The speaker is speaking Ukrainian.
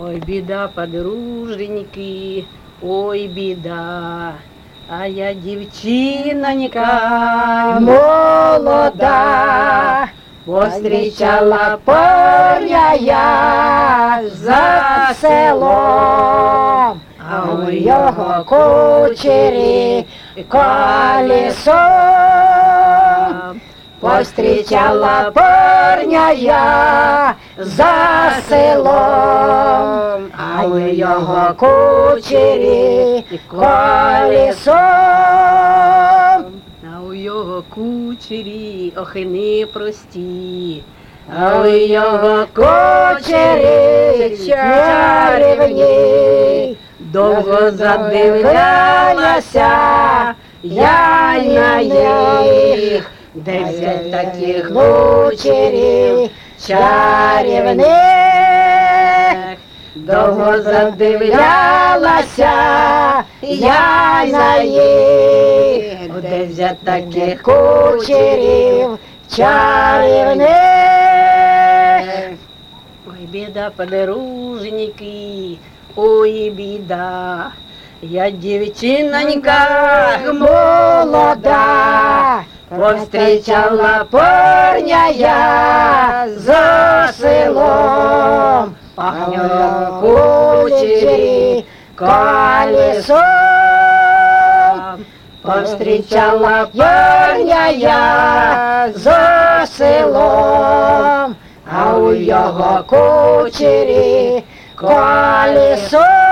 Ой, біда, подруженьки, ой, біда, а я дівчинонька молода, повстрічала парня я за селом, а у його кучері колесо. Повстрічала парня я за селом, а у його кучері колесо. А у його кучері охи непрості, а у його кучері чарівні. Довго задивлялася я на їх, де взять таких кучерів чарівних. Довго задивлялася я на їх, де взять таких кучерів чарівних. Ой, біда, подруженьки, ой, біда, я дівчинонька молода, повстрічала парня я за селом, а в нього кучері колесо. Повстрічала парня я за селом, а у його кучері колесо.